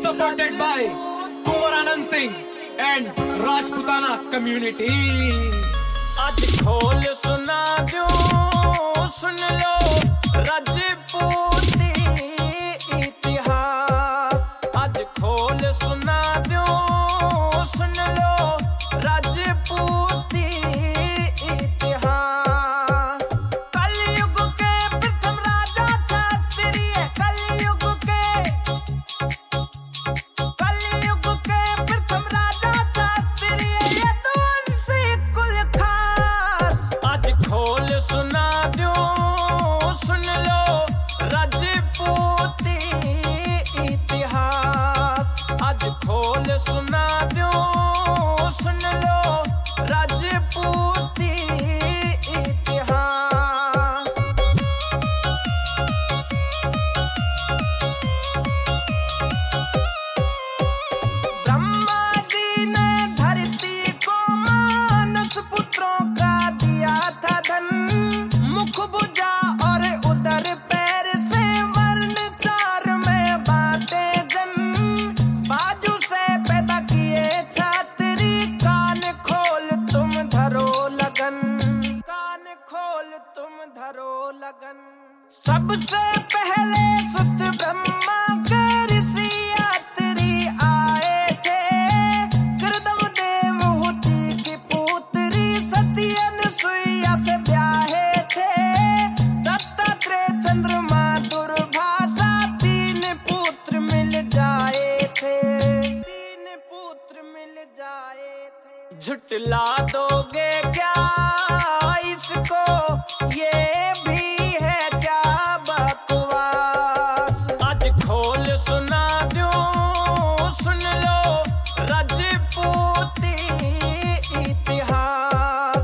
supported by Kumar Anand Singh and Rajputana community. आज खोल सुना दो, सुन लो राजपूती इतिहास। आज खोल सुना दो, सुन लो राजपूती इतिहास। कलयुग के प्रथम राजा क्षत्रिय, कलयुग के प्रथम राजा क्षत्रिय, यदुवंशी कुल खास। आज खोल सुना दो, सुन लो राजपूती इतिहास। आज खोल सुना दो, सुन लो राजपूती इतिहास। ब्रह्मा जी ने धरती को मानस पुत्रों का दिया था धन। मुख भुजा और उदर पैर से वर्ण चार में बांटे जन। बाजू से पैदा किए छात्री, कान खोल तुम धरो लगन, कान खोल तुम धरो लगन। सबसे पहले सुत ब्रह्मा के ऋषि यात्री आए थे। कृदम देवहूति की पुत्री सती अनसुईया से ब्याहे थे। दत्तात्रेय चंद्रमा दुर्भाषा, तीन पुत्र मिल जाए थे, तीन पुत्र मिल जाए थे। झुटला दोगे क्या इसको, ये भी है क्या बकवास। आज खोल सुना दो, सुन लो राजपूती इतिहास।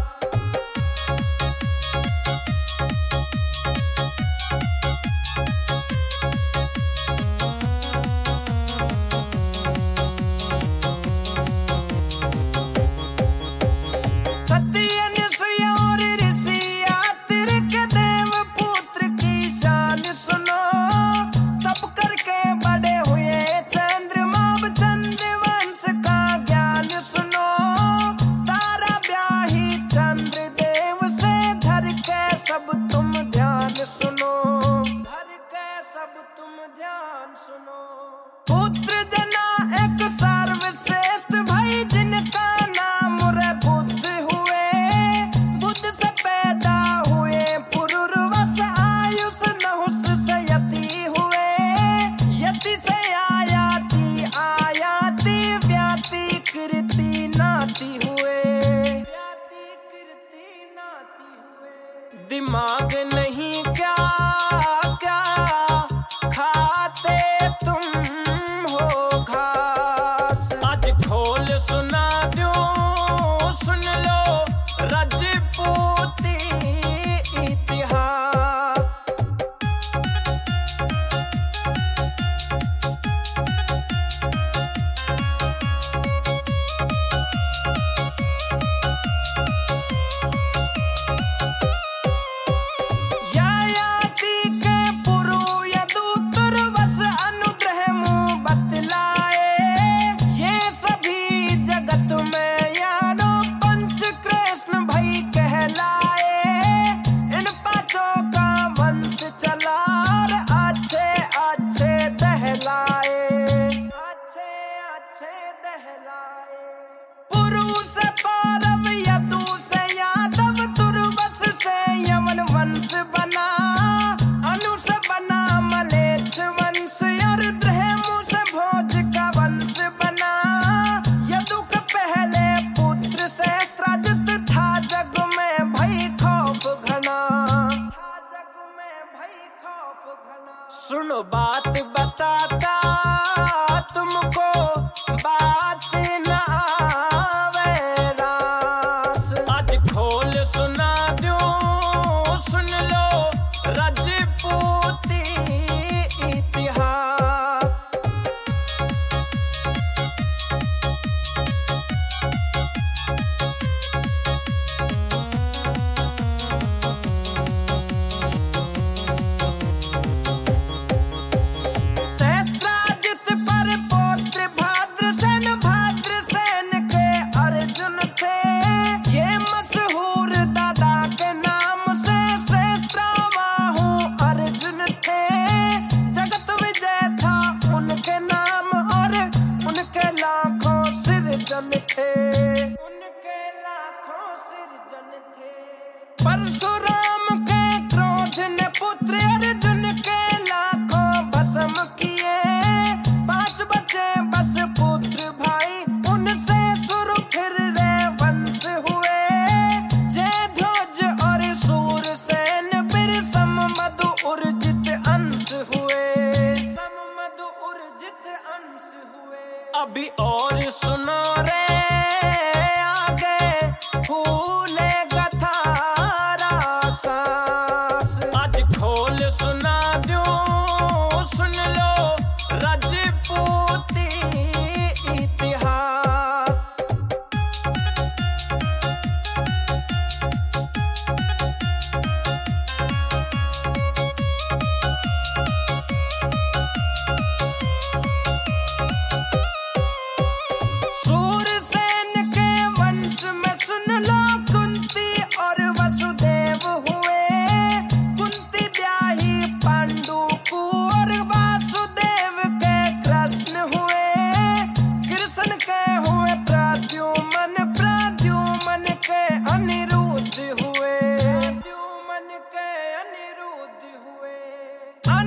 सती अनसुईया और ऋषि यात्री के देव पुत्र की शान सुनो। तप करके बड़े हुए चंद्रमा, अब चंद्रवंश का ज्ञान सुनो। तारा ब्याही चंद्र देव से, धर के सब तुम ध्यान सुनो, धर के सब तुम ध्यान सुनो। पुत्र जना एक सर्वश्रेष्ठ भाई, जिनका नाम रे बुद्ध हुए। बुद्ध से पैदा हुए पुरुरवस, आयुष नहुष से यति हुए। यति से आयाति, आयाति व्याति कृति नाति हुए, व्याति कृति नाति हुए। दिमाग नहीं क्या क्या खाते तुम हो घास। आज खोल सुना दो, सुन लो राजपूती इतिहास। ययाति के पुरु यदु तुर्वस, अनुग्रह मुँह बतलाए। ये सभी जगत में यानो पंच कृष्ण भई कहलाए। इन पांचों का वंश चला और अच्छे अच्छे दहलाए, अच्छे अच्छे दहलाए। पुरु से पौरव, यदु से यादव, तुर्वस से यवन वंश बना। अनु से बना मलेच्छ वंश, और द्रहमु से भोज का वंश बना। यदु के पहले पुत्र से त्राजित था, जग में भई खौफ घना, था जग में भई खौफ घना। सुनो बात बताता तुमको, बात न आवे रास। आज खोल सुना दो, सुन लो राजपूती इतिहास। सहस्त्राजित पर पोत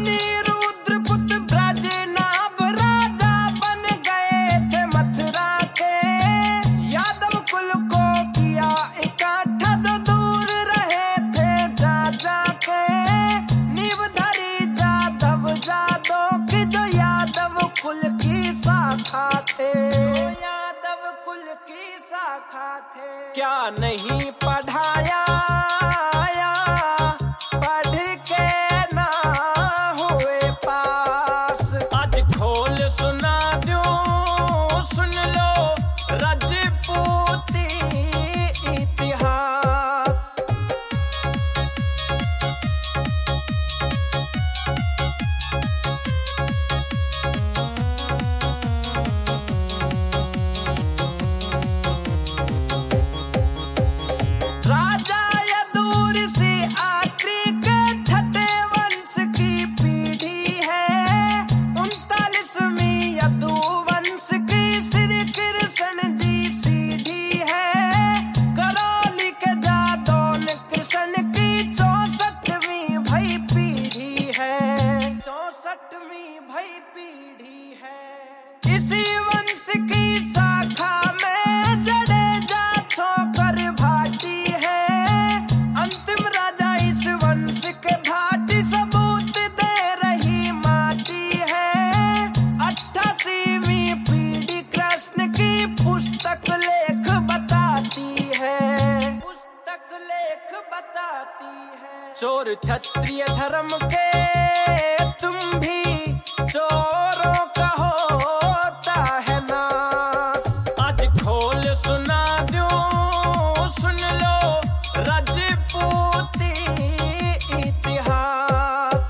अनिरुद्र पुत्र ब्रजनाभ राजा बन गए थे मथुरा के। यादव कुल को किया इकट्ठा जो दूर रहे थे जा जाके। नींव धरी जादव जादव की जो यादव कुल की शाखा थे। यादव कुल की शाखा थे। क्या नहीं पढ़ाया पढ़ के ना हुए पास। आज खोल सुना दूं सुन लो राजपूती इतिहास। राजा यदुर से आत्री के छठे वंश की पीढ़ी है। 39वीं यदु वंश की श्री कृष्ण जी सीढ़ी है। करौली के जादौन कृष्ण की 64वीं भई पीढ़ी है। 64वीं भई पीढ़ी है। इसी वंश की शाखा में जडेजा छोकर भाटी है। अंतिम राजा इस वंश के भाटी सबूत दे रही माटी है। 88वीं पीढ़ी कृष्ण की पुस्तक लेख बताती है। पुस्तक लेख बताती है। चोर क्षत्रिय धर्म के तुम भी चोरों का होता है नाश। आज खोल सुना दूं सुन लो राजपूती इतिहास।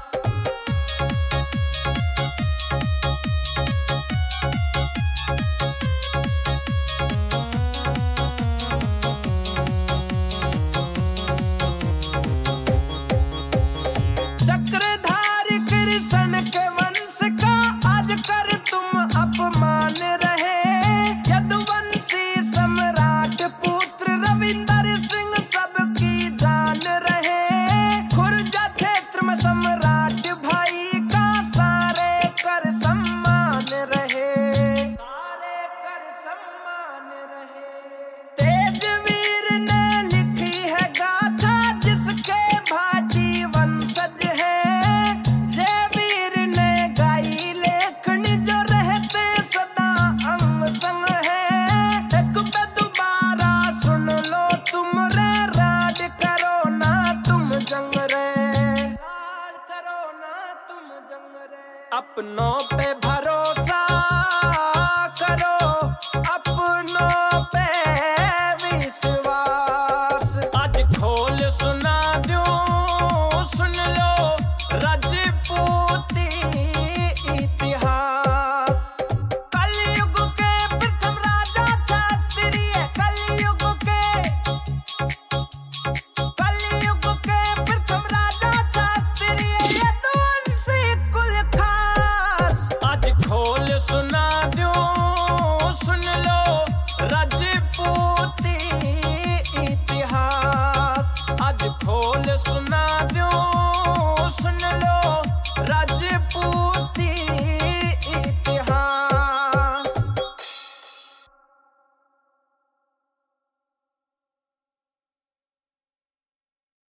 चक्रधारी कृष्ण के वंश का आज कर तुम अपमान रहे। यदुवंशी सम्राट पुत्र रविंदर सिंह सबकी जान रहे। खुर्जा क्षेत्र में सम्राट भाई का सारे कर सम्मान रहे। सारे कर सम्मान रहे। तेजवीर ने लिखी है गाथा जिसके भाटी वंशज है। जयवीर ने गाई लेखनी जो रहते सदा अंग संग है। एक पे दोबारा सुन लो तुम रे राड करो ना तुम जंग रे। राड करो ना तुम जंग रे। अपनों पे भरोसा